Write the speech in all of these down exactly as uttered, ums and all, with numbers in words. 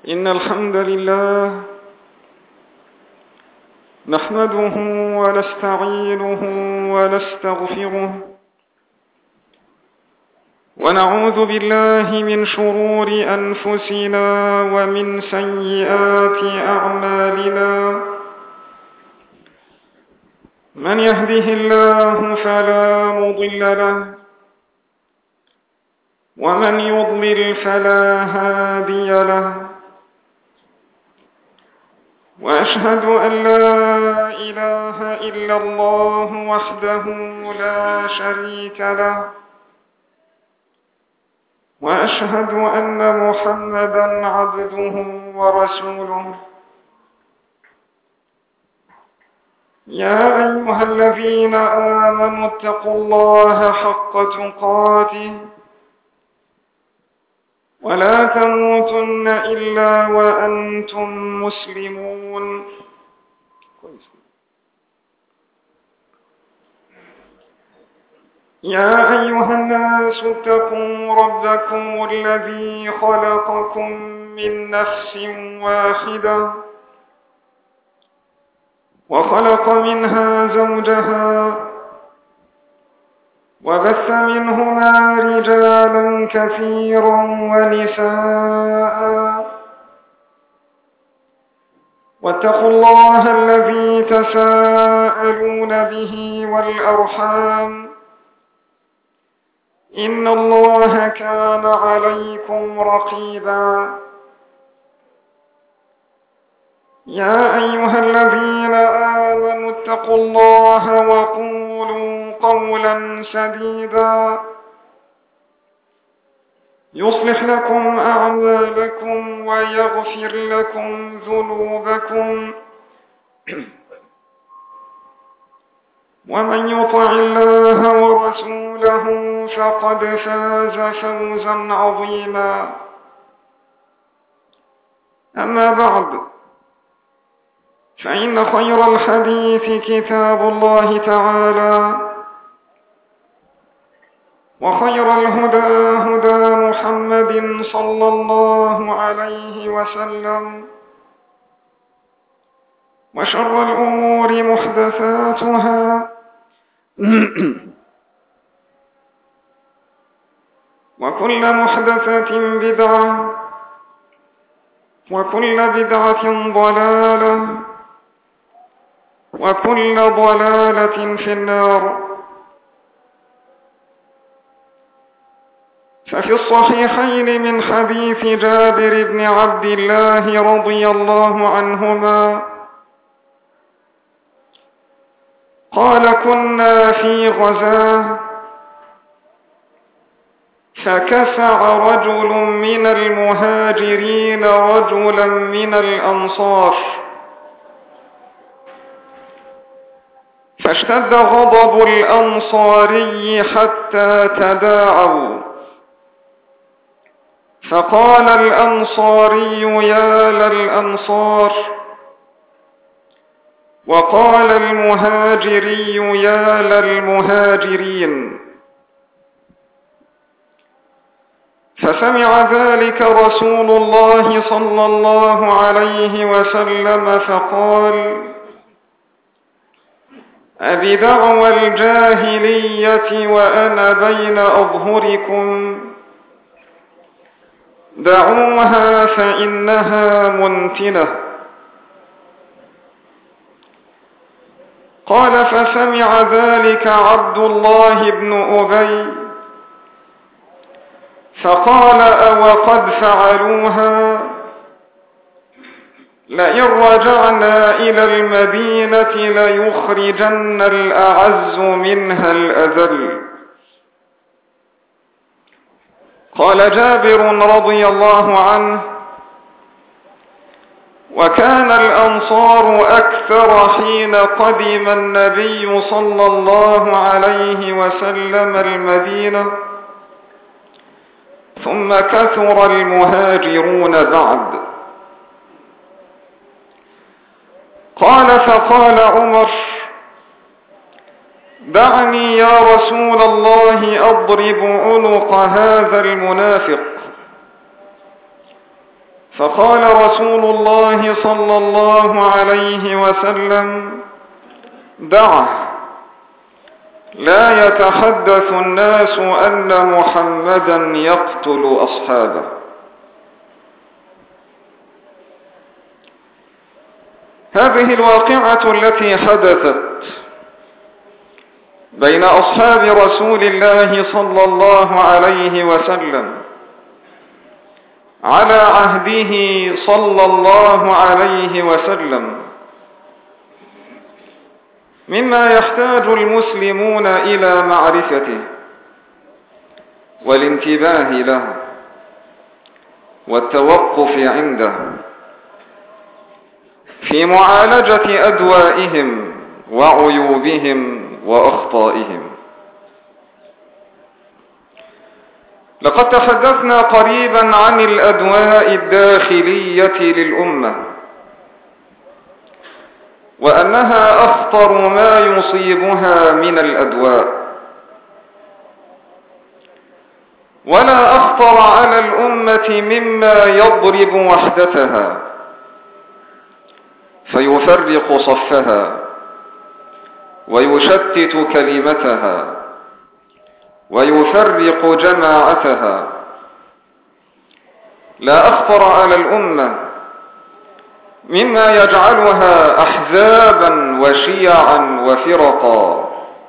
إن الحمد لله نحمده ونستعينه ونستغفره ونعوذ بالله من شرور أنفسنا ومن سيئات أعمالنا. من يهده الله فلا مضل له ومن يضلل فلا هادي له، وأشهد أن لا إله إلا الله وحده لا شريك له، وأشهد أن محمدًا عبده ورسوله. يا أيها الذين آمنوا اتقوا الله حق تقاته ولا تموتن إلا وأنتم مسلمون. يا أيها الناس اتقوا ربكم الذي خلقكم من نفس واحدة وخلق منها زوجها وبث منهما رجالا كثيرا ونساء، واتقوا الله الذي تساءلون به والأرحام إن الله كان عليكم رقيبا. يا أيها الذين آمنوا اتقوا الله وقولوا قولا سديدا يصلح لكم أعمالكم ويغفر لكم ذنوبكم، ومن يطع الله ورسوله فقد فاز فوزا عظيما. أما بعد، فإن خير الحديث كتاب الله تعالى، وخير الهدى هدى محمد صلى الله عليه وسلم، وشر الأمور محدثاتها وكل محدثة بدعة وكل بدعة ضلالة وكل ضلالة في النار. ففي الصحيحين من حديث جابر بن عبد الله رضي الله عنهما قال: كنا في غزاة فكفع رجل من المهاجرين رجلا من الأنصار، فاشتد غضب الأنصاري حتى تداعوا، فقال الأنصاري: يا للأنصار، وقال المهاجري: يا للمهاجرين. فسمع ذلك رسول الله صلى الله عليه وسلم فقال: أبدعوى الجاهلية وأنا بين أظهركم، دعوها فإنها منتنة. قال: فسمع ذلك عبد الله بن أبي فقال: أوقد فعلوها؟ لئن رجعنا إلى المدينة ليخرجن الأعز منها الأذل. قال جابر رضي الله عنه: وكان الأنصار أكثر حين قدم النبي صلى الله عليه وسلم المدينة، ثم كثر المهاجرون بعد. قال: فقال عمر: دعني يا رسول الله أضرب عنق هذا المنافق. فقال رسول الله صلى الله عليه وسلم: دعه، لا يتحدث الناس أن محمدا يقتل أصحابه. هذه الواقعة التي حدثت بين أصحاب رسول الله صلى الله عليه وسلم على عهده صلى الله عليه وسلم مما يحتاج المسلمون إلى معرفته والانتباه له والتوقف عنده في معالجة أدوائهم وعيوبهم وأخطائهم. لقد تحدثنا قريبا عن الأدواء الداخلية للأمة، وأنها أخطر ما يصيبها من الأدواء، ولا أخطر على الأمة مما يضرب وحدتها فيفرق صفها ويشتت كلمتها ويفرق جماعتها. لا أخطر على الأمة مما يجعلها أحزابا وشيعا وفرقا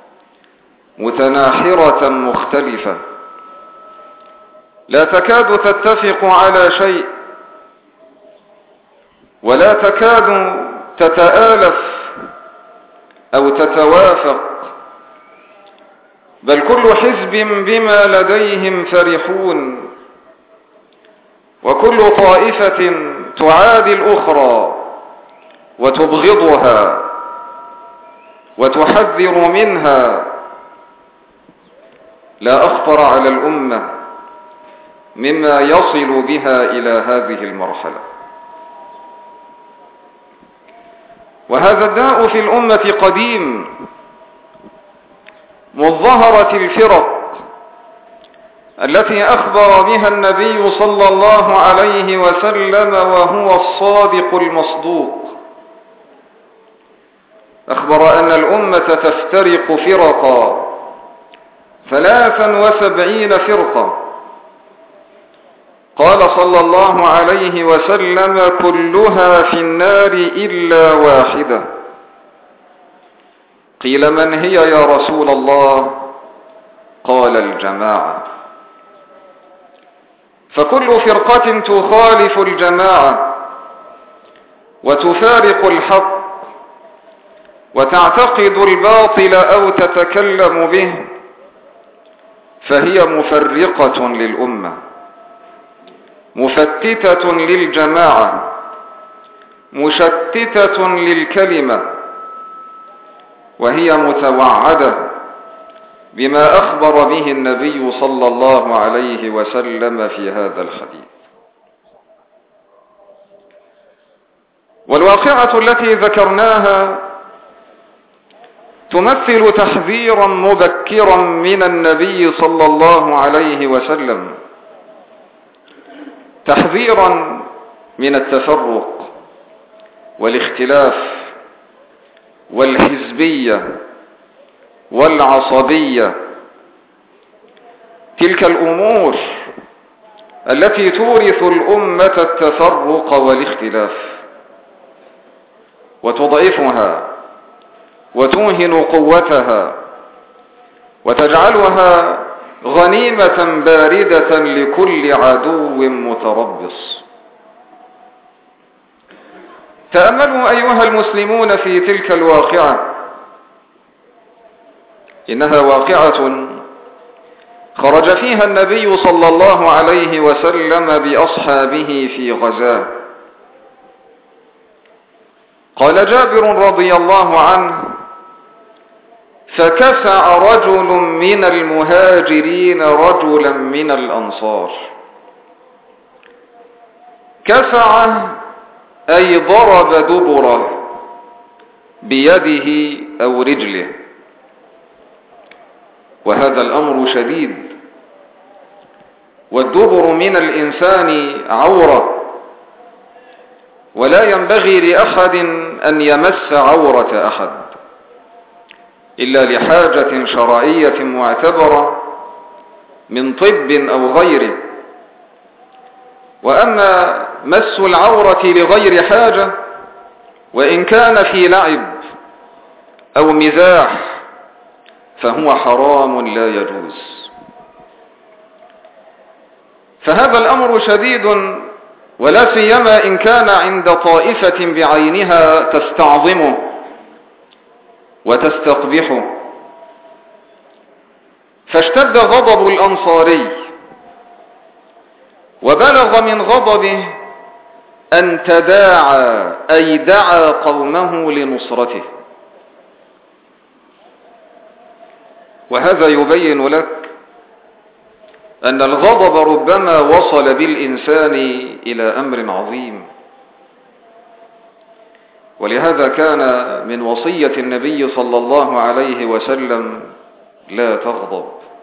متناحرة مختلفة لا تكاد تتفق على شيء ولا تكاد تتآلف أو تتوافق، بل كل حزب بما لديهم فرحون، وكل طائفة تعادي الأخرى وتبغضها وتحذر منها. لا أخطر على الأمة مما يصل بها إلى هذه المرحلة. وهذا الداء في الأمة قديم، مذ ظهرت الفرق التي أخبر بها النبي صلى الله عليه وسلم وهو الصادق المصدوق. أخبر أن الأمة تفترق فرقا ثلاثا وسبعين فرقة. قال صلى الله عليه وسلم: كلها في النار إلا واحدة. قيل: من هي يا رسول الله؟ قال: الجماعة. فكل فرقة تخالف الجماعة وتفارق الحق وتعتقد الباطل أو تتكلم به فهي مفرقة للأمة، مفتتة للجماعة، مشتتة للكلمة، وهي متوعدة بما أخبر به النبي صلى الله عليه وسلم في هذا الحديث. والواقعة التي ذكرناها تمثل تحذيرا مبكرا من النبي صلى الله عليه وسلم، تحذيرا من التفرق والاختلاف والحزبية والعصبية، تلك الأمور التي تورث الأمة التفرق والاختلاف وتضعفها وتوهن قوتها وتجعلها غنيمة باردة لكل عدو متربص. تأملوا أيها المسلمون في تلك الواقعة، إنها واقعة خرج فيها النبي صلى الله عليه وسلم بأصحابه في غزاة. قال جابر رضي الله عنه: فكسع رجل من المهاجرين رجلا من الأنصار. كسع أي ضرب دبره بيده أو رجله، وهذا الأمر شديد. والدبر من الإنسان عورة، ولا ينبغي لأحد أن يمس عورة أحد إلا لحاجة شرعية معتبرة من طب أو غيره. وأما مس العورة لغير حاجة وإن كان في لعب أو مزاح فهو حرام لا يجوز. فهذا الأمر شديد، ولا سيما إن كان عند طائفة بعينها تستعظمه وتستقبحه. فاشتد غضب الأنصاري وبلغ من غضبه أن تداعى أي دعا قومه لنصرته. وهذا يبين لك أن الغضب ربما وصل بالإنسان إلى أمر عظيم. ولهذا كان من وصية النبي صلى الله عليه وسلم: لا تغضب.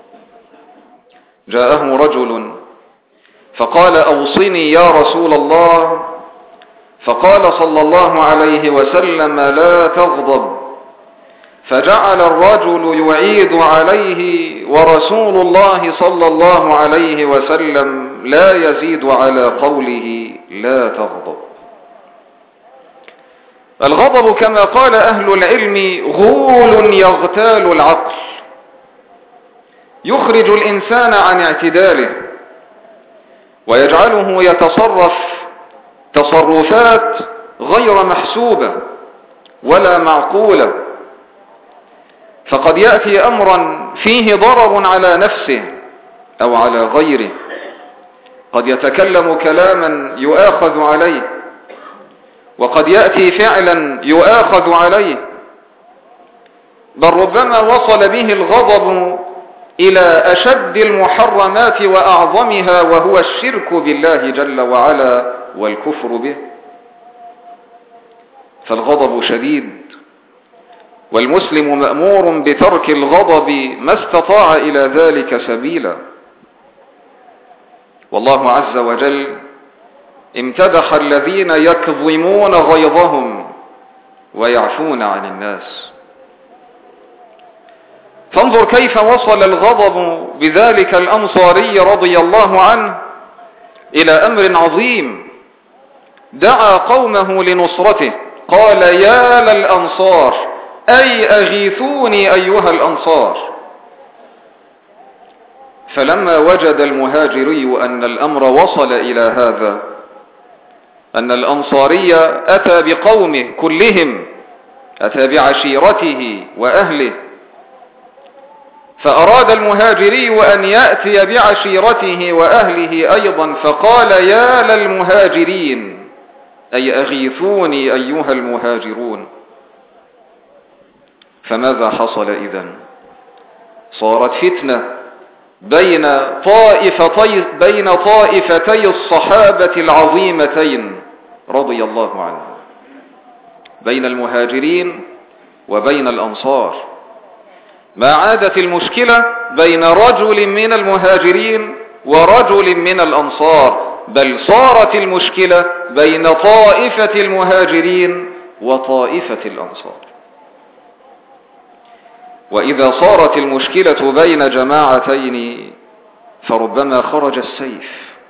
جاءه رجل فقال: أوصني يا رسول الله. فقال صلى الله عليه وسلم: لا تغضب. فجعل الرجل يعيد عليه ورسول الله صلى الله عليه وسلم لا يزيد على قوله: لا تغضب. الغضب كما قال أهل العلم غول يغتال العقل، يخرج الإنسان عن اعتداله ويجعله يتصرف تصرفات غير محسوبة ولا معقولة. فقد يأتي أمرا فيه ضرر على نفسه أو على غيره، قد يتكلم كلاما يؤاخذ عليه، وقد يأتي فعلا يؤاخذ عليه، بل ربما وصل به الغضب إلى أشد المحرمات وأعظمها، وهو الشرك بالله جل وعلا والكفر به. فالغضب شديد، والمسلم مأمور بترك الغضب ما استطاع إلى ذلك سبيلا. والله عز وجل امتدح الذين يكظمون غيظهم ويعفون عن الناس. فانظر كيف وصل الغضب بذلك الأنصاري رضي الله عنه إلى أمر عظيم. دعا قومه لنصرته، قال: يا للأنصار، أي أغيثوني أيها الأنصار. فلما وجد المهاجري أن الأمر وصل إلى هذا، أن الأنصاري أتى بقومه كلهم، أتى بعشيرته وأهله، فأراد المهاجري أن يأتي بعشيرته وأهله أيضا، فقال: يا للمهاجرين، أي أغيثوني أيها المهاجرون. فماذا حصل إذن؟ صارت فتنة بين طائفتي, بين طائفتي الصحابة العظيمتين رضي الله عنهم، بين المهاجرين وبين الأنصار. ما عادت المشكلة بين رجل من المهاجرين ورجل من الأنصار، بل صارت المشكلة بين طائفة المهاجرين وطائفة الأنصار. وإذا صارت المشكلة بين جماعتين فربما خرج السيف،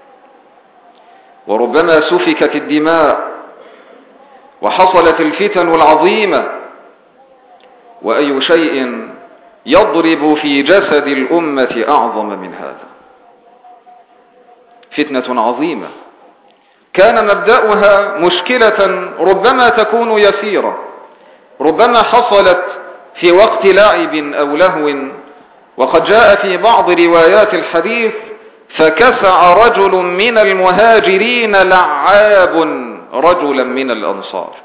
وربما سفكت الدماء، وحصلت الفتن العظيمة. وأي شيء يضرب في جسد الأمة أعظم من هذا؟ فتنة عظيمة كان مبدأها مشكلة ربما تكون يسيرة، ربما حصلت في وقت لعب أو لهو. وقد جاء في بعض روايات الحديث: فكسع رجل من المهاجرين لعاب رجلا من الأنصار.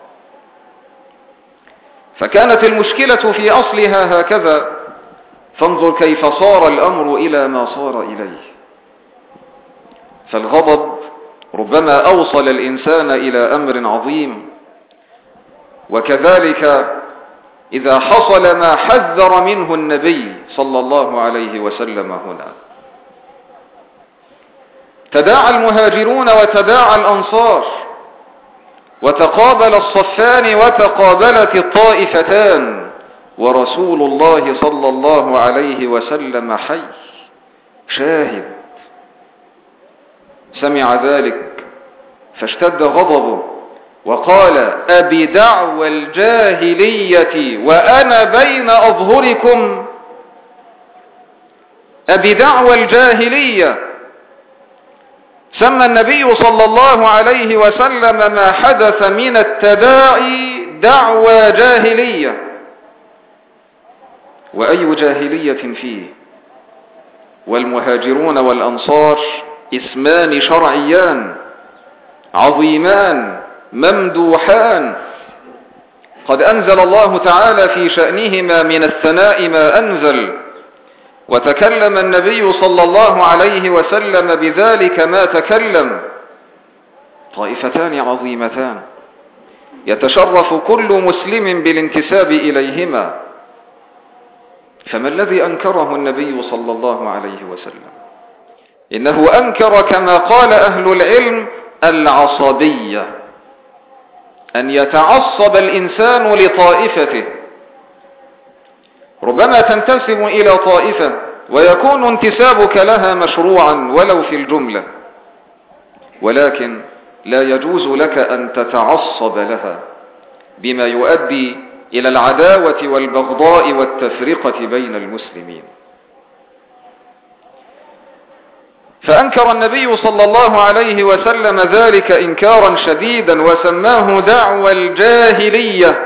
فكانت المشكلة في أصلها هكذا. فانظر كيف صار الأمر إلى ما صار إليه. فالغضب ربما أوصل الإنسان إلى أمر عظيم. وكذلك إذا حصل ما حذر منه النبي صلى الله عليه وسلم هنا، تداعى المهاجرون وتداعى الأنصار، وتقابل الصفان وتقابلت الطائفتان، ورسول الله صلى الله عليه وسلم حي شاهد. سمع ذلك فاشتد غضبه وقال: أبدعوى الجاهلية وأنا بين أظهركم؟ أبدعوى الجاهلية. سمى النبي صلى الله عليه وسلم ما حدث من التداعي دعوى جاهلية. وأي جاهلية فيه؟ والمهاجرون والأنصار اسمان شرعيان عظيمان ممدوحان، قد أنزل الله تعالى في شأنهما من الثناء ما أنزل، وتكلم النبي صلى الله عليه وسلم بذلك ما تكلم. طائفتان عظيمتان يتشرف كل مسلم بالانتساب إليهما، فما الذي أنكره النبي صلى الله عليه وسلم؟ إنه أنكر كما قال أهل العلم العصبية، أن يتعصب الإنسان لطائفته. ربما تنتسب إلى طائفة ويكون انتسابك لها مشروعا ولو في الجملة، ولكن لا يجوز لك أن تتعصب لها بما يؤدي إلى العداوة والبغضاء والتفرقة بين المسلمين. فأنكر النبي صلى الله عليه وسلم ذلك إنكارا شديدا وسماه دعوى الجاهلية،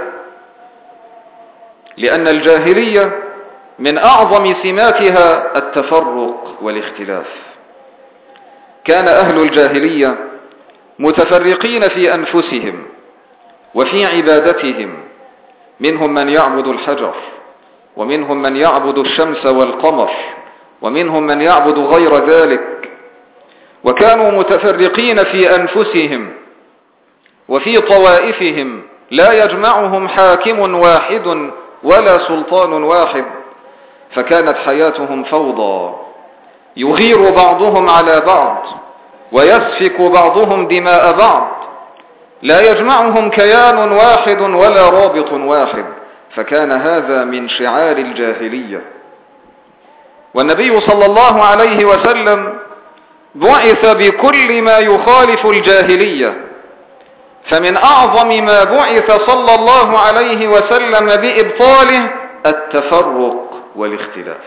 لأن الجاهلية من أعظم سماتها التفرق والاختلاف. كان أهل الجاهلية متفرقين في أنفسهم وفي عبادتهم، منهم من يعبد الحجر، ومنهم من يعبد الشمس والقمر، ومنهم من يعبد غير ذلك. وكانوا متفرقين في أنفسهم وفي طوائفهم، لا يجمعهم حاكم واحد ولا سلطان واحد، فكانت حياتهم فوضى، يغير بعضهم على بعض ويسفك بعضهم دماء بعض، لا يجمعهم كيان واحد ولا رابط واحد، فكان هذا من شعار الجاهلية. والنبي صلى الله عليه وسلم بعث بكل ما يخالف الجاهلية، فمن أعظم ما بعث صلى الله عليه وسلم بإبطاله التفرق والاختلاف.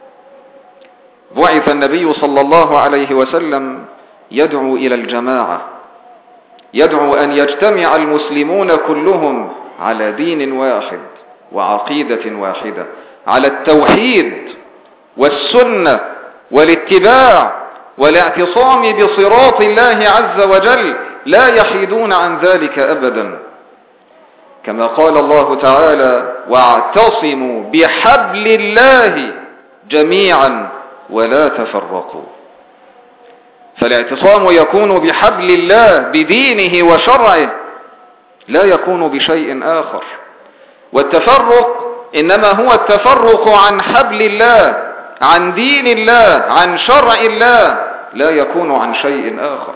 بعث النبي صلى الله عليه وسلم يدعو إلى الجماعة، يدعو أن يجتمع المسلمون كلهم على دين واحد وعقيدة واحدة، على التوحيد والسنة والاتباع والاعتصام بصراط الله عز وجل، لا يحيدون عن ذلك أبدا، كما قال الله تعالى: واعتصموا بحبل الله جميعا ولا تفرقوا. فالاعتصام يكون بحبل الله بدينه وشرعه، لا يكون بشيء آخر. والتفرق إنما هو التفرق عن حبل الله، عن دين الله، عن شرع الله، لا يكون عن شيء آخر.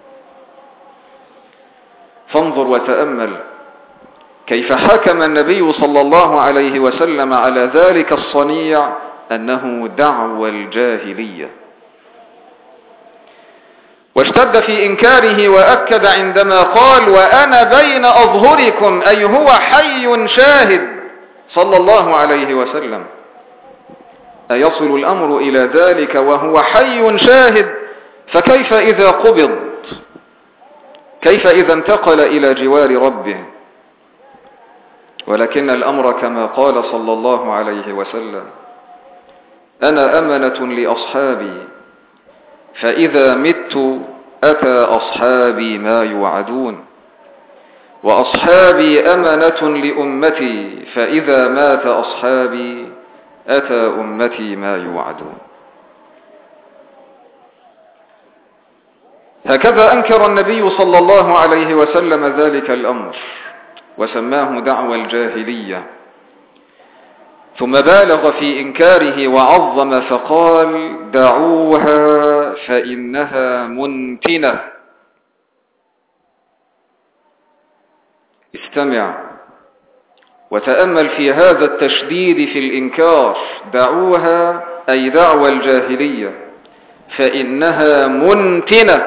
فانظر وتأمل كيف حكم النبي صلى الله عليه وسلم على ذلك الصنيع أنه دعوى الجاهلية، واشتد في إنكاره وأكد عندما قال: وأنا بين أظهركم، أي هو حي شاهد صلى الله عليه وسلم. أيصل الأمر إلى ذلك وهو حي شاهد؟ فكيف إذا قبض؟ كيف إذا انتقل إلى جوار ربه؟ ولكن الأمر كما قال صلى الله عليه وسلم: أنا أمنة لأصحابي، فإذا مت أتى أصحابي ما يوعدون، وأصحابي أمنة لأمتي، فإذا مات أصحابي أتى أمتي ما يوعدون. هكذا أنكر النبي صلى الله عليه وسلم ذلك الأمر وسماه دعوى الجاهلية، ثم بالغ في إنكاره وعظم فقال: دعوها فإنها منتنة. استمع وتأمل في هذا التشديد في الإنكار. دعوها أي دعوى الجاهلية فإنها منتنة،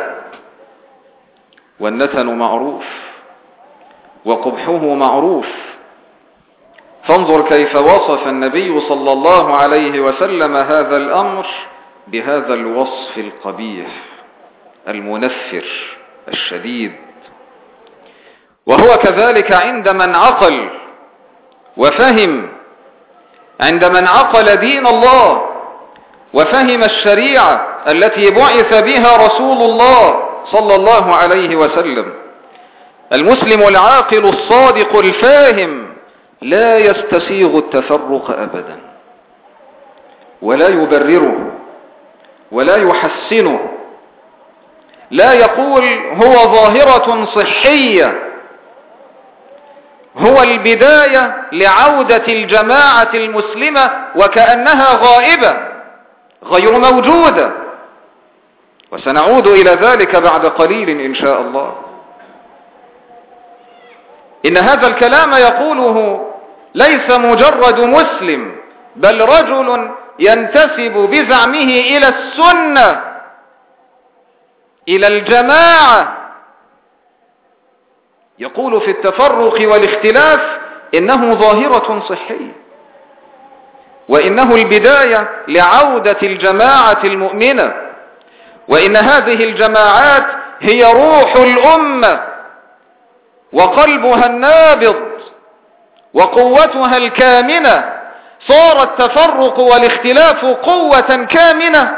والنتن معروف وقبحه معروف. فانظر كيف وصف النبي صلى الله عليه وسلم هذا الأمر بهذا الوصف القبيح المنفر الشديد. وهو كذلك عند من عقل وفهم، عند من عقل دين الله وفهم الشريعة التي بعث بها رسول الله صلى الله عليه وسلم. المسلم العاقل الصادق الفاهم لا يستسيغ التفرق أبدا، ولا يبرره ولا يحسنه. لا يقول هو ظاهرة صحية، هو البداية لعودة الجماعة المسلمة وكأنها غائبة غير موجودة، وسنعود إلى ذلك بعد قليل إن شاء الله. إن هذا الكلام يقوله ليس مجرد مسلم، بل رجل ينتسب بزعمه إلى السنة، إلى الجماعة، يقول في التفرق والاختلاف إنه ظاهرة صحية، وإنه البداية لعودة الجماعة المؤمنة، وإن هذه الجماعات هي روح الأمة وقلبها النابض وقوتها الكامنة. صار التفرق والاختلاف قوة كامنة.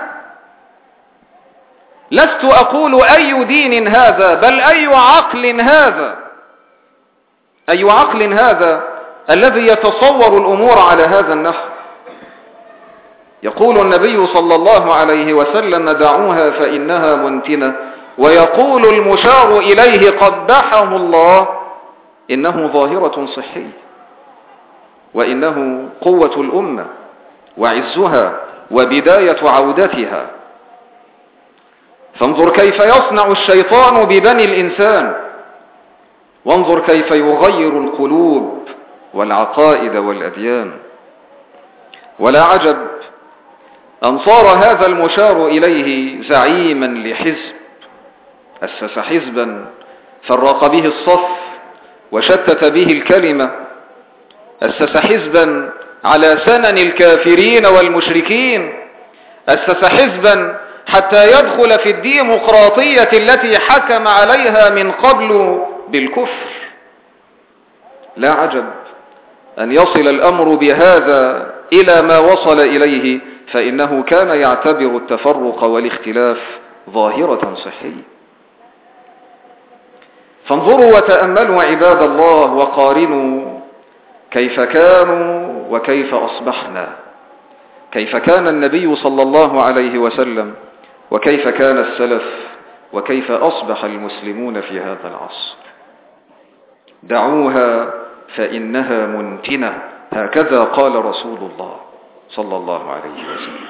لست أقول أي دين هذا، بل أي عقل هذا، أي عقل هذا الذي يتصور الأمور على هذا النحو. يقول النبي صلى الله عليه وسلم دعوها فإنها منتنة، ويقول المشار إليه قبحه الله إنه ظاهرة صحية، وإنه قوة الأمة وعزها وبداية عودتها. فانظر كيف يصنع الشيطان ببني الإنسان، وانظر كيف يغير القلوب والعقائد والأديان. ولا عجب أن صار هذا المشار إليه زعيما لحزب، أسس حزبا فرق به الصف وشتت به الكلمة، أسس حزبا على سنن الكافرين والمشركين، أسس حزبا حتى يدخل في الديمقراطية التي حكم عليها من قبل بالكفر. لا عجب أن يصل الأمر بهذا إلى ما وصل إليه، فإنه كان يعتبر التفرق والاختلاف ظاهرة صحية. فانظروا وتأملوا عباد الله وقارنوا كيف كانوا وكيف أصبحنا، كيف كان النبي صلى الله عليه وسلم وكيف كان السلف وكيف أصبح المسلمون في هذا العصر. دعوها فإنها منتنة، هكذا قال رسول الله صلى الله عليه وسلم.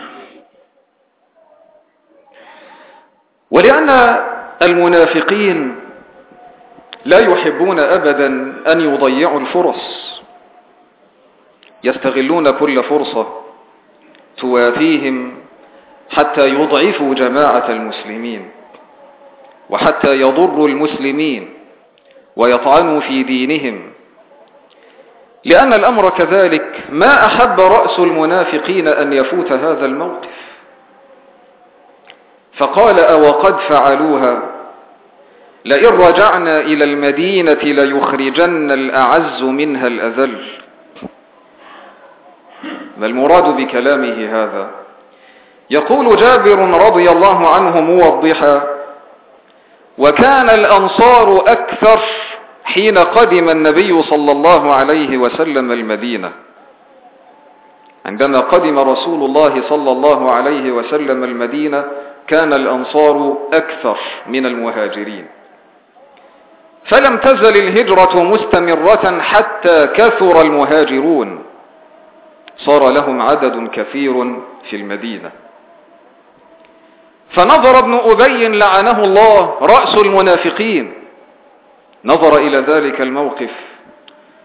ولأن المنافقين لا يحبون أبدا أن يضيعوا الفرص، يستغلون كل فرصة توافيهم حتى يضعفوا جماعة المسلمين، وحتى يضروا المسلمين ويطعنوا في دينهم. لأن الأمر كذلك، ما أحب رأس المنافقين أن يفوت هذا الموقف، فقال أوقد فعلوها لئن رجعنا إلى المدينة ليخرجن الأعز منها الأذل. ما المراد بكلامه هذا؟ يقول جابر رضي الله عنه موضحا: وكان الأنصار أكثر حين قدم النبي صلى الله عليه وسلم المدينة. عندما قدم رسول الله صلى الله عليه وسلم المدينة كان الأنصار أكثر من المهاجرين، فلم تزل الهجرة مستمرة حتى كثر المهاجرون، صار لهم عدد كثير في المدينة. فنظر ابن أبي لعنه الله رأس المنافقين، نظر إلى ذلك الموقف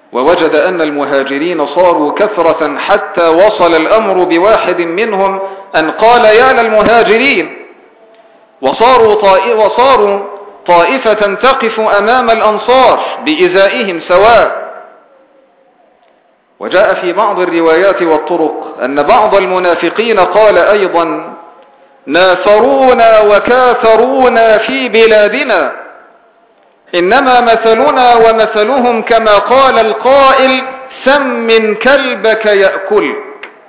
ووجد أن المهاجرين صاروا كثرة حتى وصل الأمر بواحد منهم أن قال يا للمهاجرين، وصاروا, طائ وصاروا طائفة تقف أمام الأنصار بإزائهم سواء. وجاء في بعض الروايات والطرق أن بعض المنافقين قال أيضا ناثرونا وكاثرونا في بلادنا، إنما مثلنا ومثلهم كما قال القائل سمن كلبك يأكلك.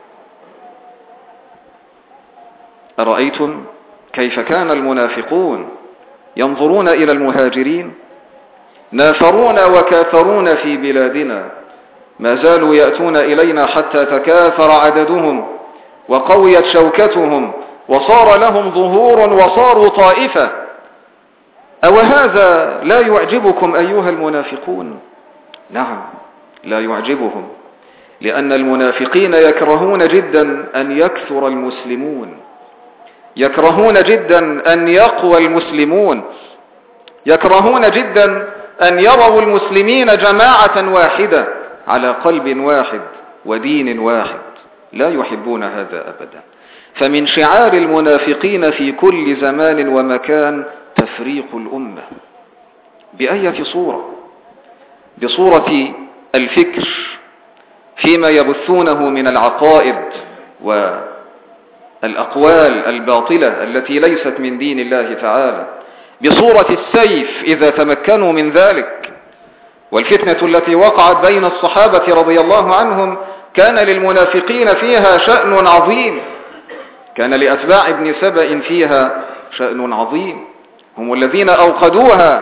أرأيتم كيف كان المنافقون ينظرون إلى المهاجرين؟ ناثرونا وكاثرونا في بلادنا، ما زالوا يأتون إلينا حتى تكاثر عددهم وقويت شوكتهم وصار لهم ظهور وصاروا طائفة. أو هذا لا يعجبكم أيها المنافقون؟ نعم لا يعجبهم، لأن المنافقين يكرهون جدا أن يكثر المسلمون، يكرهون جدا أن يقوى المسلمون، يكرهون جدا أن يروا المسلمين جماعة واحدة على قلب واحد ودين واحد، لا يحبون هذا أبدا. فمن شعار المنافقين في كل زمان ومكان تفريق الأمة. بأية صورة؟ بصورة الفكر فيما يبثونه من العقائد والأقوال الباطلة التي ليست من دين الله تعالى، بصورة السيف إذا تمكنوا من ذلك. والفتنة التي وقعت بين الصحابة رضي الله عنهم كان للمنافقين فيها شأن عظيم، كان لأتباع ابن سبأ فيها شأن عظيم، هم الذين أوقدوها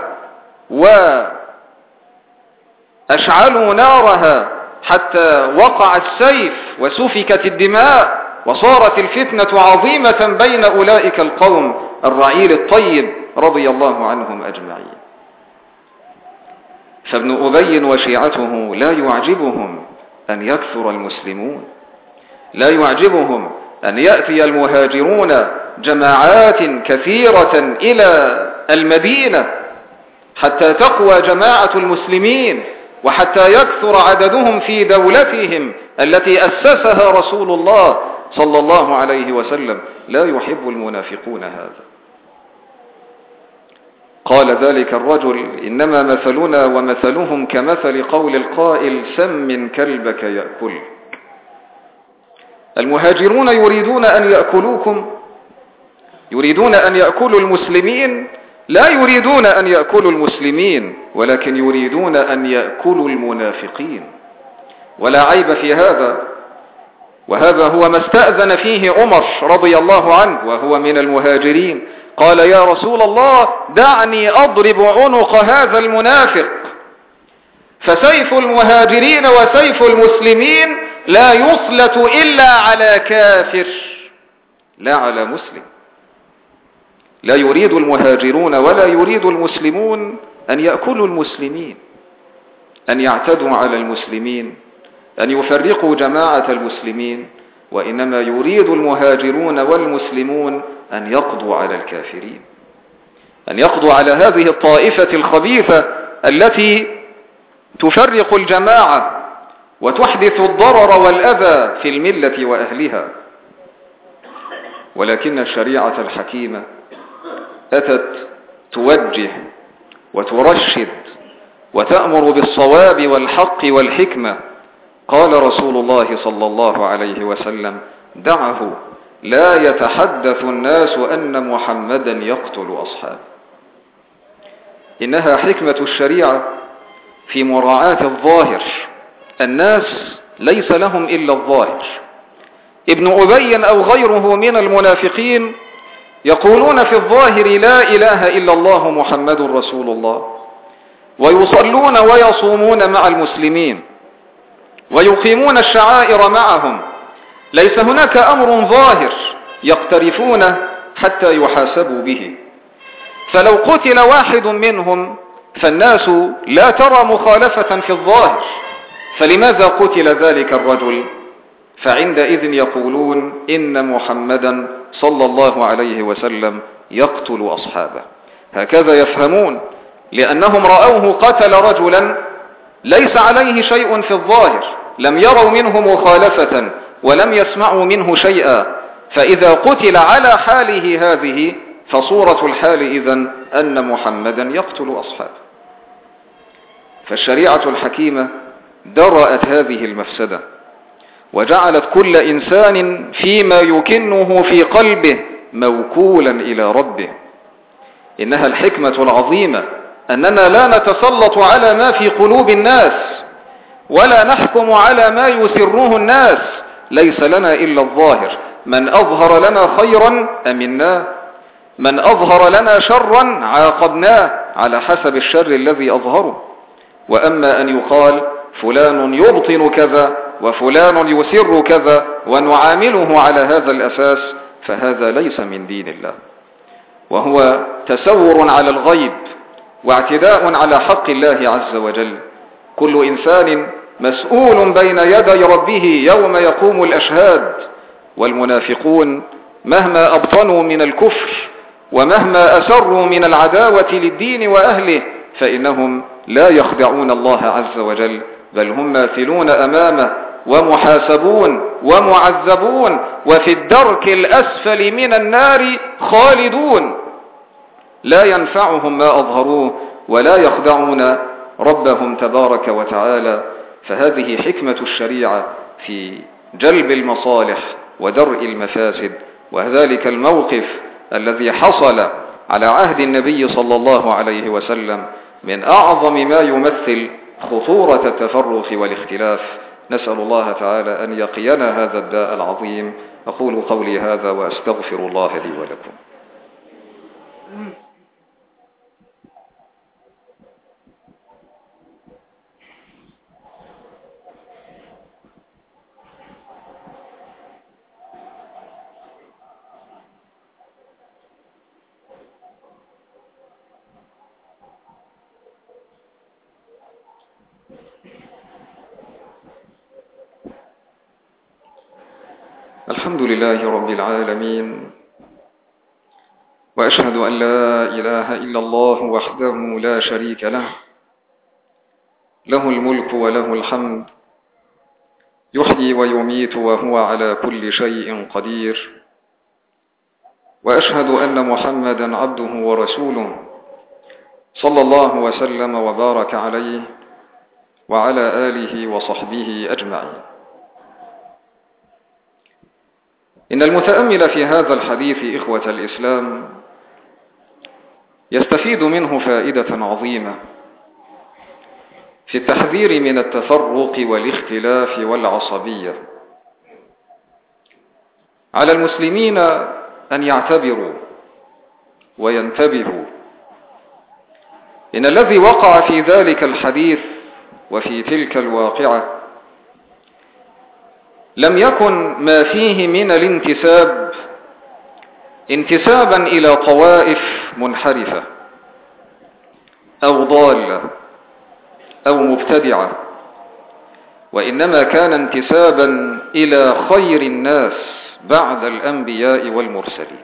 وأشعلوا نارها حتى وقع السيف وسفكت الدماء وصارت الفتنة عظيمة بين أولئك القوم الرعيل الطيب رضي الله عنهم أجمعين. فابن أبي وشيعته لا يعجبهم أن يكثر المسلمون، لا يعجبهم أن يأتي المهاجرون جماعات كثيرة إلى المدينة حتى تقوى جماعة المسلمين وحتى يكثر عددهم في دولتهم التي أسسها رسول الله صلى الله عليه وسلم. لا يحب المنافقون هذا. قال ذلك الرجل إنما مثلنا ومثلهم كمثل قول القائل سمن كلبك يأكل. المهاجرون يريدون أن يأكلوكم، يريدون أن يأكلوا المسلمين، لا يريدون أن يأكلوا المسلمين ولكن يريدون أن يأكلوا المنافقين، ولا عيب في هذا. وهذا هو ما استأذن فيه عمر رضي الله عنه وهو من المهاجرين، قال يا رسول الله دعني أضرب عنق هذا المنافق، فسيف المهاجرين وسيف المسلمين لا يسلط إلا على كافر لا على مسلم. لا يريد المهاجرون ولا يريد المسلمون أن يأكلوا المسلمين، أن يعتدوا على المسلمين، أن يفرقوا جماعة المسلمين، وإنما يريد المهاجرون والمسلمون أن يقضوا على الكافرين، أن يقضوا على هذه الطائفة الخبيثة التي تفرق الجماعة وتحدث الضرر والأذى في الملة وأهلها. ولكن الشريعة الحكيمة أتت توجه وترشد وتأمر بالصواب والحق والحكمة. قال رسول الله صلى الله عليه وسلم دعه لا يتحدث الناس أن محمدا يقتل أصحابه. إنها حكمة الشريعة في مراعاة الظاهر. الناس ليس لهم إلا الظاهر. ابن أبي أو غيره من المنافقين يقولون في الظاهر لا إله إلا الله محمد رسول الله، ويصلون ويصومون مع المسلمين ويقيمون الشعائر معهم، ليس هناك أمر ظاهر يقترفونه حتى يحاسبوا به. فلو قتل واحد منهم فالناس لا ترى مخالفة في الظاهر، فلماذا قتل ذلك الرجل؟ فعندئذ يقولون إن محمدا صلى الله عليه وسلم يقتل أصحابه. هكذا يفهمون، لأنهم رأوه قتل رجلا ليس عليه شيء في الظاهر، لم يروا منه مخالفة ولم يسمعوا منه شيئا، فإذا قتل على حاله هذه فصورة الحال إذن أن محمدا يقتل أصحابه. فالشريعة الحكيمة درأت هذه المفسدة وجعلت كل إنسان فيما يكنه في قلبه موكولا إلى ربه. إنها الحكمة العظيمة أننا لا نتسلط على ما في قلوب الناس ولا نحكم على ما يسره الناس، ليس لنا إلا الظاهر، من أظهر لنا خيرا أمناه، من أظهر لنا شرا عاقبناه على حسب الشر الذي أظهره. وأما أن يقال فلان يبطن كذا وفلان يسر كذا ونعامله على هذا الأساس فهذا ليس من دين الله، وهو تسور على الغيب واعتداء على حق الله عز وجل. كل إنسان مسؤول بين يدي ربه يوم يقوم الأشهاد، والمنافقون مهما أبطنوا من الكفر ومهما أسروا من العداوة للدين وأهله فإنهم لا يخدعون الله عز وجل، بل هم ماثلون أمامه ومحاسبون ومعذبون وفي الدرك الأسفل من النار خالدون، لا ينفعهم ما أظهروه ولا يخدعون ربهم تبارك وتعالى. فهذه حكمة الشريعة في جلب المصالح ودرء المفاسد، وذلك الموقف الذي حصل على عهد النبي صلى الله عليه وسلم من أعظم ما يمثل خطورة التفرق والاختلاف. نسأل الله تعالى أن يقينا هذا الداء العظيم. أقول قولي هذا وأستغفر الله لي ولكم. الحمد لله رب العالمين، وأشهد أن لا إله إلا الله وحده لا شريك له، له الملك وله الحمد، يحيي ويميت وهو على كل شيء قدير. وأشهد أن محمدا عبده ورسوله صلى الله وسلم وبارك عليه وعلى آله وصحبه أجمعين. إن المتأمل في هذا الحديث إخوة الإسلام يستفيد منه فائدة عظيمة في التحذير من التفرق والاختلاف والعصبية. على المسلمين أن يعتبروا وينتبهوا. إن الذي وقع في ذلك الحديث وفي تلك الواقعة لم يكن ما فيه من الانتساب انتسابا إلى طوائف منحرفة أو ضالة أو مبتدعة، وإنما كان انتسابا إلى خير الناس بعد الأنبياء والمرسلين.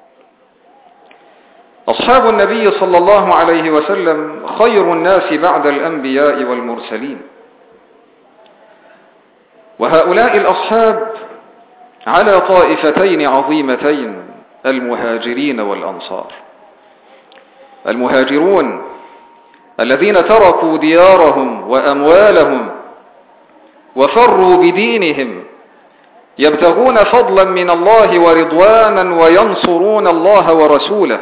أصحاب النبي صلى الله عليه وسلم خير الناس بعد الأنبياء والمرسلين، وهؤلاء الأصحاب على طائفتين عظيمتين: المهاجرين والأنصار. المهاجرون الذين تركوا ديارهم وأموالهم وفروا بدينهم يبتغون فضلا من الله ورضوانا وينصرون الله ورسوله،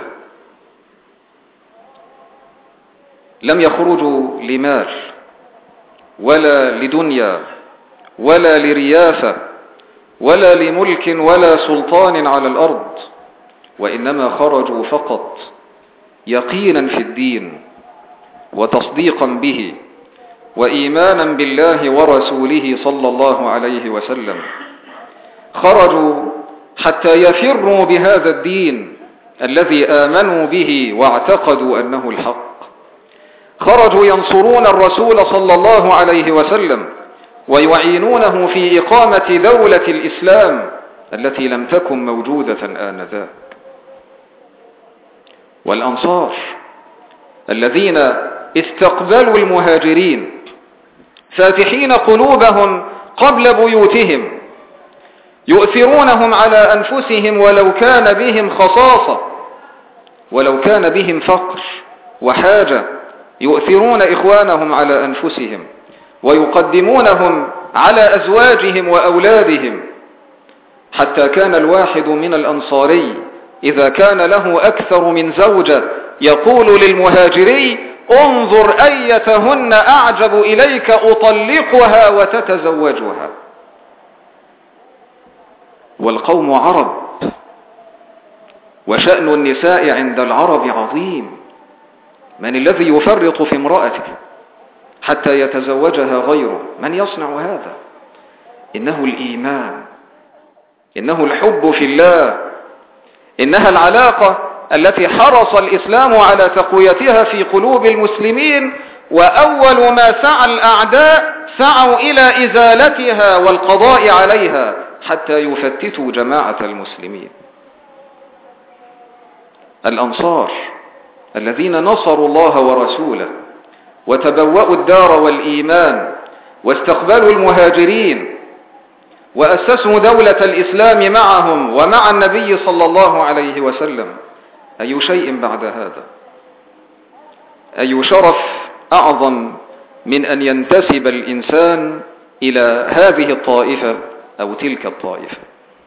لم يخرجوا لمال ولا لدنيا ولا لرياسة ولا لملك ولا سلطان على الأرض، وإنما خرجوا فقط يقينا في الدين وتصديقا به وإيمانا بالله ورسوله صلى الله عليه وسلم. خرجوا حتى يفروا بهذا الدين الذي آمنوا به واعتقدوا أنه الحق. خرجوا ينصرون الرسول صلى الله عليه وسلم ويعينونه في إقامة دولة الإسلام التي لم تكن موجودة آنذاك. والأنصار الذين استقبلوا المهاجرين فاتحين قلوبهم قبل بيوتهم، يؤثرونهم على أنفسهم ولو كان بهم خصاصة، ولو كان بهم فقر وحاجة، يؤثرون إخوانهم على أنفسهم ويقدمونهم على أزواجهم وأولادهم، حتى كان الواحد من الأنصاري إذا كان له أكثر من زوجة يقول للمهاجري: انظر أيتهن أعجب إليك أطلقها وتتزوجها. والقوم عرب، وشأن النساء عند العرب عظيم. من الذي يفرط في امرأته حتى يتزوجها غيره؟ من يصنع هذا؟ إنه الإيمان، إنه الحب في الله، إنها العلاقة التي حرص الإسلام على تقويتها في قلوب المسلمين، وأول ما سعى الأعداء سعوا إلى إزالتها والقضاء عليها حتى يفتتوا جماعة المسلمين. الأنصار الذين نصروا الله ورسوله وتبوأوا الدار والإيمان واستقبلوا المهاجرين وأسسوا دولة الإسلام معهم ومع النبي صلى الله عليه وسلم، أي شيء بعد هذا؟ أي شرف أعظم من أن ينتسب الإنسان إلى هذه الطائفة أو تلك الطائفة؟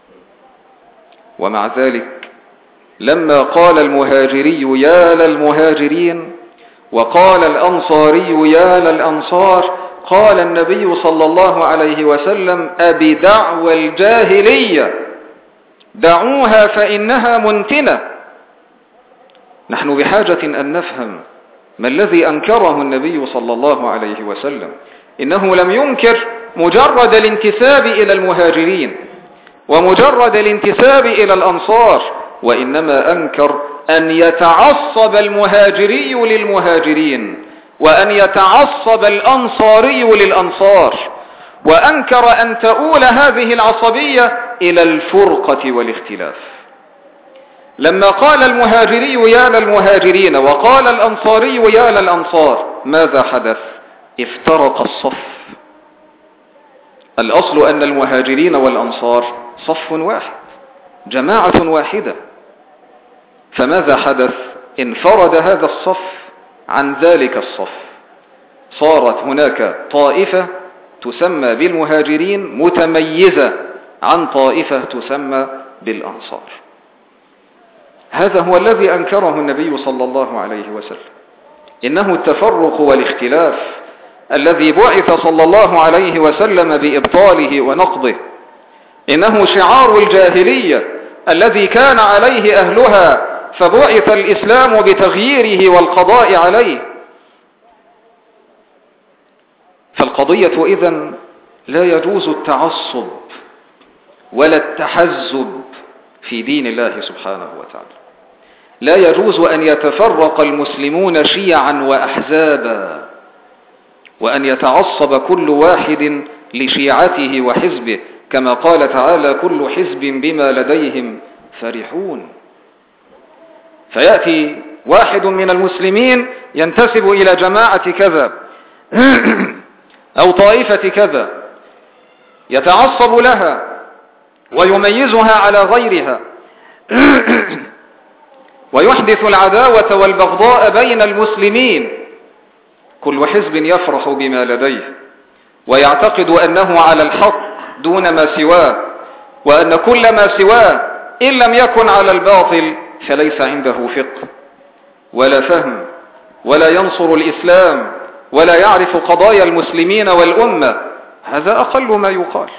ومع ذلك لما قال المهاجري يا للمهاجرين وقال الأنصاري يا للأنصار، قال النبي صلى الله عليه وسلم: أبدعوى الجاهلية دعوها فإنها منتنة. نحن بحاجة أن نفهم ما الذي أنكره النبي صلى الله عليه وسلم. إنه لم ينكر مجرد الانتساب إلى المهاجرين ومجرد الانتساب إلى الأنصار، وإنما أنكر أن يتعصب المهاجري للمهاجرين وأن يتعصب الأنصاري للأنصار، وأنكر أن تؤول هذه العصبية إلى الفرقة والاختلاف. لما قال المهاجري يا للمهاجرين وقال الأنصاري يا للأنصار، ماذا حدث؟ افترق الصف. الأصل أن المهاجرين والأنصار صف واحد، جماعة واحدة. فماذا حدث؟ انفرد هذا الصف عن ذلك الصف، صارت هناك طائفة تسمى بالمهاجرين متميزة عن طائفة تسمى بالأنصار. هذا هو الذي أنكره النبي صلى الله عليه وسلم، إنه التفرق والاختلاف الذي بعث صلى الله عليه وسلم بإبطاله ونقضه، إنه شعار الجاهلية الذي كان عليه أهلها، فبعث الإسلام بتغييره والقضاء عليه. فالقضية إذن لا يجوز التعصب ولا التحزب في دين الله سبحانه وتعالى. لا يجوز أن يتفرق المسلمون شيعا وأحزابا، وأن يتعصب كل واحد لشيعته وحزبه، كما قال تعالى: كل حزب بما لديهم فرحون. فيأتي واحد من المسلمين ينتسب إلى جماعة كذا أو طائفة كذا، يتعصب لها ويميزها على غيرها ويحدث العداوة والبغضاء بين المسلمين. كل حزب يفرح بما لديه ويعتقد أنه على الحق دون ما سواه، وأن كل ما سواه إن لم يكن على الباطل فليس عنده فقه ولا فهم ولا ينصر الإسلام ولا يعرف قضايا المسلمين والأمة. هذا أقل ما يقال.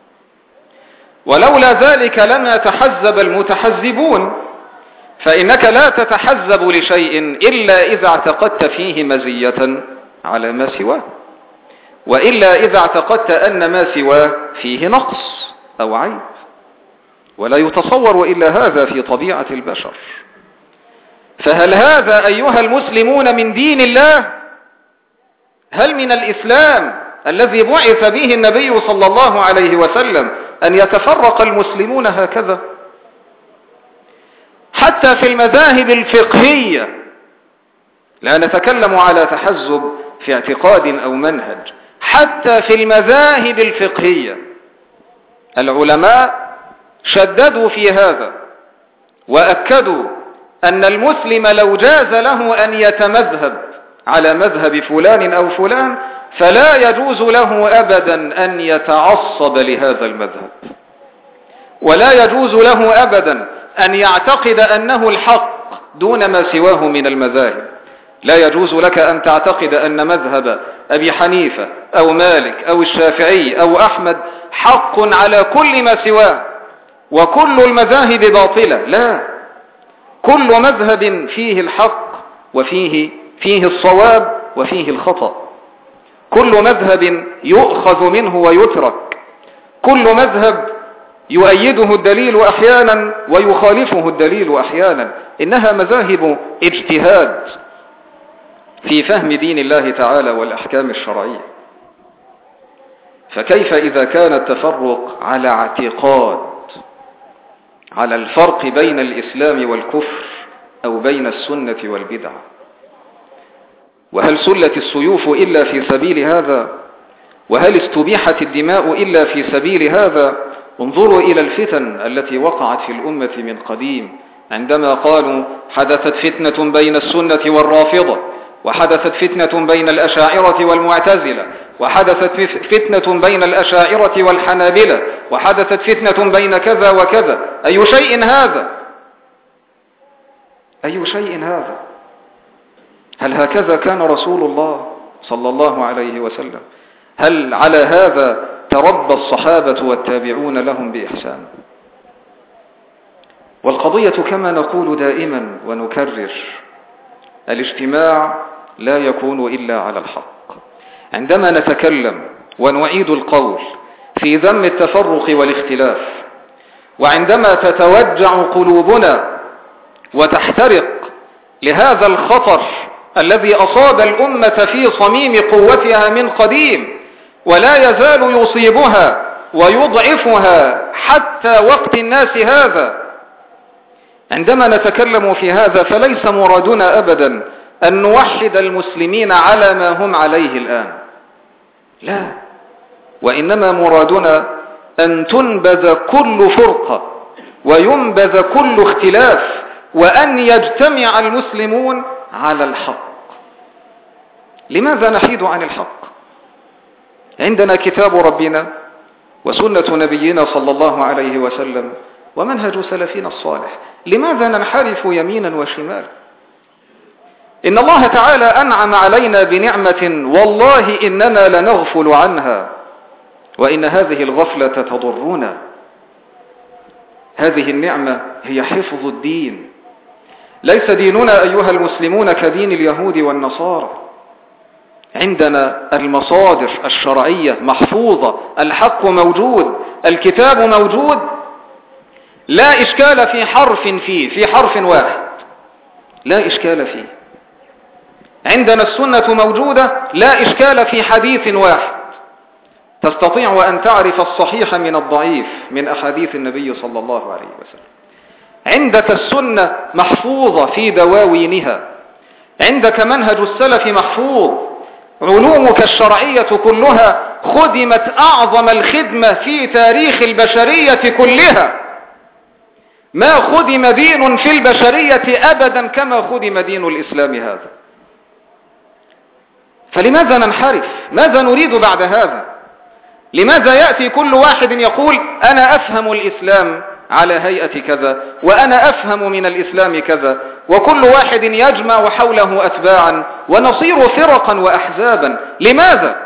ولولا ذلك لما تحزب المتحزبون، فإنك لا تتحزب لشيء إلا إذا اعتقدت فيه مزية على ما سواه، وإلا إذا اعتقدت أن ما سواه فيه نقص أو عيب، ولا يتصور إلا هذا في طبيعة البشر. فهل هذا أيها المسلمون من دين الله؟ هل من الإسلام الذي بعث به النبي صلى الله عليه وسلم أن يتفرق المسلمون هكذا؟ حتى في المذاهب الفقهية، لا نتكلم على تحزب في اعتقاد أو منهج، حتى في المذاهب الفقهية العلماء شددوا في هذا وأكدوا أن المسلم لو جاز له أن يتمذهب على مذهب فلان أو فلان فلا يجوز له أبدا أن يتعصب لهذا المذهب، ولا يجوز له أبدا أن يعتقد أنه الحق دون ما سواه من المذاهب. لا يجوز لك أن تعتقد أن مذهب أبي حنيفة أو مالك أو الشافعي أو أحمد حق على كل ما سواه وكل المذاهب باطلة. لا، كل مذهب فيه الحق وفيه فيه الصواب وفيه الخطأ، كل مذهب يؤخذ منه ويترك، كل مذهب يؤيده الدليل أحيانا ويخالفه الدليل أحيانا. إنها مذاهب اجتهاد في فهم دين الله تعالى والأحكام الشرعية. فكيف إذا كان التفرق على اعتقاد، على الفرق بين الإسلام والكفر أو بين السنة والبدعة؟ وهل سلت السيوف إلا في سبيل هذا؟ وهل استبيحت الدماء إلا في سبيل هذا؟ انظروا إلى الفتن التي وقعت في الأمة من قديم، عندما قالوا حدثت فتنة بين السنة والرافضة، وحدثت فتنة بين الأشاعرة والمعتزلة، وحدثت فتنة بين الأشاعرة والحنابلة، وحدثت فتنة بين كذا وكذا. أي شيء هذا؟ أي شيء هذا؟ هل هكذا كان رسول الله صلى الله عليه وسلم؟ هل على هذا تربى الصحابة والتابعون لهم بإحسان؟ والقضية كما نقول دائما ونكرر، الاجتماع لا يكون إلا على الحق. عندما نتكلم ونعيد القول في ذم التفرق والاختلاف، وعندما تتوجع قلوبنا وتحترق لهذا الخطر الذي أصاب الأمة في صميم قوتها من قديم ولا يزال يصيبها ويضعفها حتى وقت الناس هذا، عندما نتكلم في هذا فليس مرادنا أبدا أن نوحد المسلمين على ما هم عليه الآن، لا، وإنما مرادنا أن تنبذ كل فرقة وينبذ كل اختلاف وأن يجتمع المسلمون على الحق. لماذا نحيد عن الحق؟ عندنا كتاب ربنا وسنة نبينا صلى الله عليه وسلم ومنهج سلفنا الصالح، لماذا ننحرف يمينا وشمالا؟ إن الله تعالى أنعم علينا بنعمة والله إننا لنغفل عنها، وإن هذه الغفلة تضرنا. هذه النعمة هي حفظ الدين. ليس ديننا أيها المسلمون كدين اليهود والنصارى. عندنا المصادر الشرعية محفوظة، الحق موجود، الكتاب موجود، لا إشكال في حرف فيه، في حرف واحد لا إشكال فيه. عندنا السنة موجودة، لا إشكال في حديث واحد، تستطيع أن تعرف الصحيح من الضعيف من أحاديث النبي صلى الله عليه وسلم. عندك السنة محفوظة في دواوينها، عندك منهج السلف محفوظ، علومك الشرعية كلها خدمت أعظم الخدمة في تاريخ البشرية كلها. ما خدم دين في البشرية أبدا كما خدم دين الإسلام هذا. فلماذا ننحرف؟ ماذا نريد بعد هذا؟ لماذا يأتي كل واحد يقول أنا أفهم الإسلام على هيئة كذا، وأنا أفهم من الإسلام كذا، وكل واحد يجمع حوله أتباعا ونصير فرقا وأحزابا؟ لماذا؟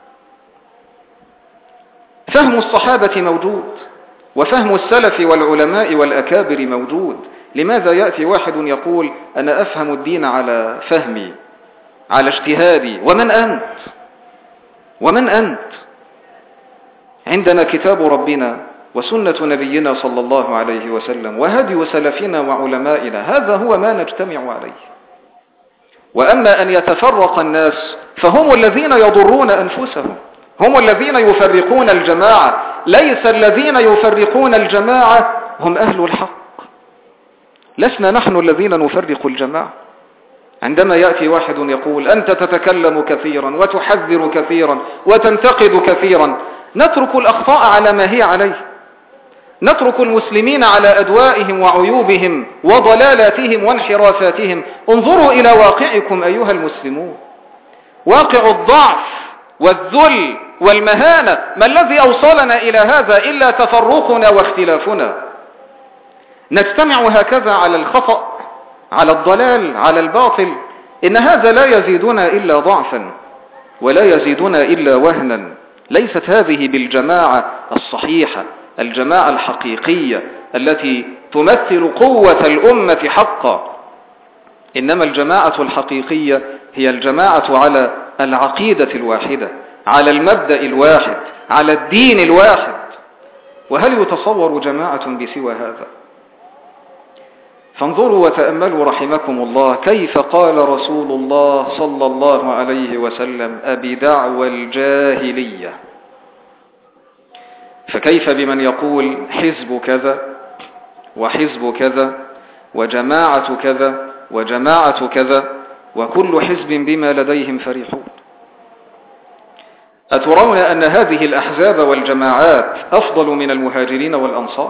فهم الصحابة موجود، وفهم السلف والعلماء والأكابر موجود. لماذا يأتي واحد يقول أنا أفهم الدين على فهمي، على اجتهادي؟ ومن أنت؟ ومن أنت؟ عندنا كتاب ربنا وسنة نبينا صلى الله عليه وسلم وهدي سلفنا وعلمائنا، هذا هو ما نجتمع عليه. وأما أن يتفرق الناس فهم الذين يضرون أنفسهم، هم الذين يفرقون الجماعة. ليس الذين يفرقون الجماعة هم أهل الحق، لسنا نحن الذين نفرق الجماعة، عندما يأتي واحد يقول أنت تتكلم كثيرا وتحذر كثيرا وتنتقد كثيرا، نترك الأخطاء على ما هي عليه، نترك المسلمين على أدوائهم وعيوبهم وضلالاتهم وانحرافاتهم. انظروا إلى واقعكم أيها المسلمون، واقع الضعف والذل والمهانة. ما الذي أوصلنا إلى هذا إلا تفرقنا واختلافنا؟ نجتمع هكذا على الخطأ، على الضلال، على الباطل. إن هذا لا يزيدنا إلا ضعفا ولا يزيدنا إلا وهنا. ليست هذه بالجماعة الصحيحة، الجماعة الحقيقية التي تمثل قوة الأمة حقا. إنما الجماعة الحقيقية هي الجماعة على العقيدة الواحدة، على المبدأ الواحد، على الدين الواحد. وهل يتصور جماعة بسوى هذا؟ فانظروا وتأملوا رحمكم الله كيف قال رسول الله صلى الله عليه وسلم: أبدعوى الجاهلية. فكيف بمن يقول حزب كذا وحزب كذا وجماعة كذا وجماعة كذا، وكل حزب بما لديهم فرحون؟ أترون أن هذه الأحزاب والجماعات أفضل من المهاجرين والأنصار؟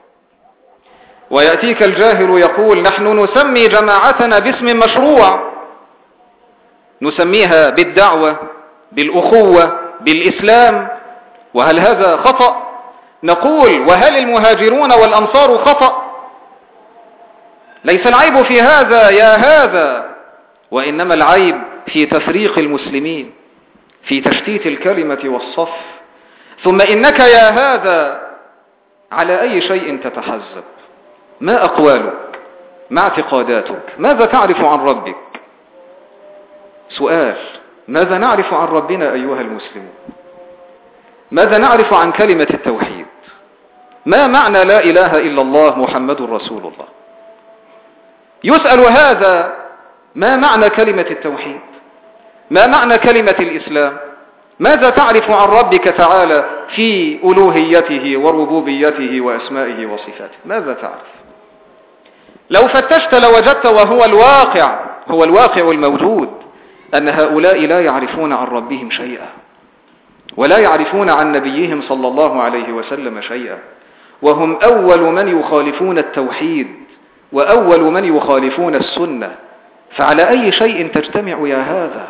ويأتيك الجاهل يقول: نحن نسمي جماعتنا باسم مشروع، نسميها بالدعوة، بالأخوة، بالإسلام. وهل هذا خطأ؟ نقول: وهل المهاجرون والأنصار خطأ؟ ليس العيب في هذا يا هذا، وإنما العيب في تفريق المسلمين، في تشتيت الكلمة والصف. ثم إنك يا هذا على أي شيء تتحزب؟ ما أقوالك؟ ما اعتقاداتك؟ ماذا تعرف عن ربك؟ سؤال: ماذا نعرف عن ربنا أيها المسلمون؟ ماذا نعرف عن كلمة التوحيد؟ ما معنى لا إله إلا الله محمد رسول الله؟ يسأل هذا: ما معنى كلمة التوحيد؟ ما معنى كلمة الإسلام؟ ماذا تعرف عن ربك تعالى في ألوهيته وربوبيته وأسمائه وصفاته؟ ماذا تعرف؟ لو فتشت لوجدت، وهو الواقع، هو الواقع الموجود، أن هؤلاء لا يعرفون عن ربهم شيئا، ولا يعرفون عن نبيهم صلى الله عليه وسلم شيئا، وهم أول من يخالفون التوحيد وأول من يخالفون السنة. فعلى أي شيء تجتمع يا هذا؟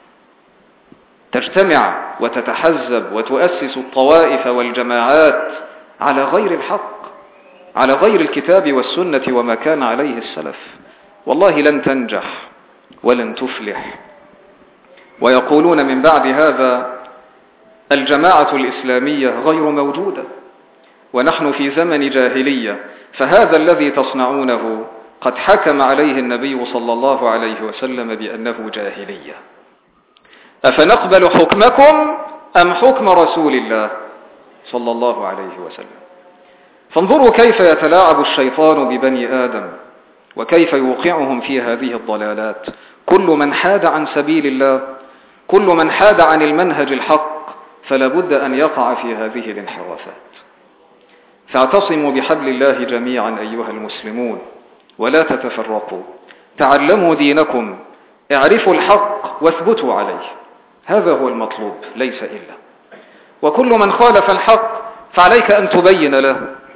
تجتمع وتتحزب وتؤسس الطوائف والجماعات على غير الحق، على غير الكتاب والسنة وما كان عليه السلف. والله لن تنجح ولن تفلح. ويقولون من بعد هذا: الجماعة الإسلامية غير موجودة، ونحن في زمن جاهلية. فهذا الذي تصنعونه قد حكم عليه النبي صلى الله عليه وسلم بأنه جاهلية. أفنقبل حكمكم أم حكم رسول الله صلى الله عليه وسلم؟ فانظروا كيف يتلاعب الشيطان ببني آدم، وكيف يوقعهم في هذه الضلالات. كل من حاد عن سبيل الله، كل من حاد عن المنهج الحق، فلا بد أن يقع في هذه الانحرافات. فاعتصموا بحبل الله جميعا أيها المسلمون، ولا تتفرقوا. تعلموا دينكم، اعرفوا الحق واثبتوا عليه. هذا هو المطلوب، ليس إلا. وكل من خالف الحق فعليك أن تبين له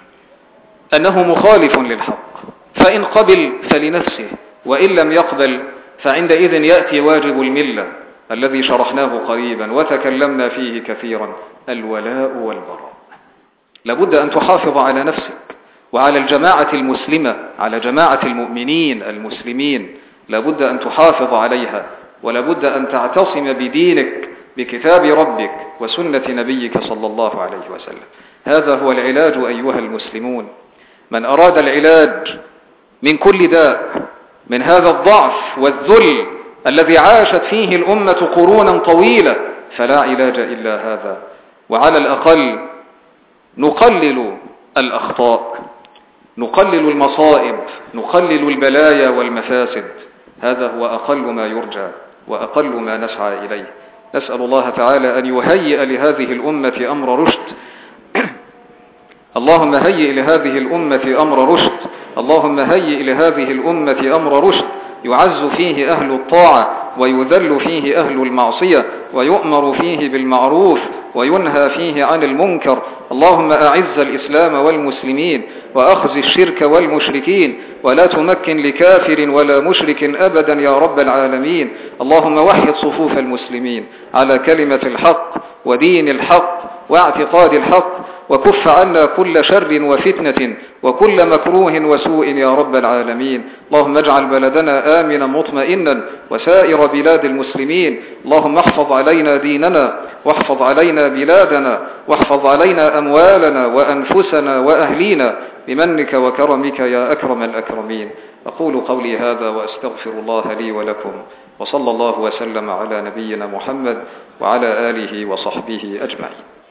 أنه مخالف للحق، فإن قبل فلنفسه، وإن لم يقبل فعندئذ يأتي واجب الملة الذي شرحناه قريبا وتكلمنا فيه كثيرا: الولاء والبراء. لابد أن تحافظ على نفسك وعلى الجماعة المسلمة، على جماعة المؤمنين المسلمين. لابد أن تحافظ عليها، ولابد أن تعتصم بدينك، بكتاب ربك وسنة نبيك صلى الله عليه وسلم. هذا هو العلاج أيها المسلمون. من أراد العلاج من كل داء، من هذا الضعف والذل الذي عاشت فيه الأمة قرونا طويلة، فلا علاج إلا هذا. وعلى الأقل نقلل الأخطاء، نقلل المصائب، نقلل البلايا والمفاسد. هذا هو أقل ما يرجى وأقل ما نسعى إليه. نسأل الله تعالى أن يهيئ لهذه الأمة أمر رشد. اللهم هيئ لهذه الأمة أمر رشد، اللهم هيئ لهذه الأمة أمر رشد، يعز فيه أهل الطاعة ويذل فيه أهل المعصية، ويؤمر فيه بالمعروف وينهى فيه عن المنكر. اللهم أعز الإسلام والمسلمين وأخزي الشرك والمشركين، ولا تمكن لكافر ولا مشرك أبدا يا رب العالمين. اللهم وحد صفوف المسلمين على كلمة الحق ودين الحق واعتقاد الحق، وكف عنا كل شر وفتنة وكل مكروه وسوء يا رب العالمين. اللهم اجعل بلدنا آمنا مطمئنا وسائر بلاد المسلمين. اللهم احفظ علينا ديننا واحفظ علينا بلادنا واحفظ علينا أموالنا وأنفسنا وأهلينا بمنك وكرمك يا أكرم الأكرمين. أقول قولي هذا وأستغفر الله لي ولكم، وصلى الله وسلم على نبينا محمد وعلى آله وصحبه أجمعين.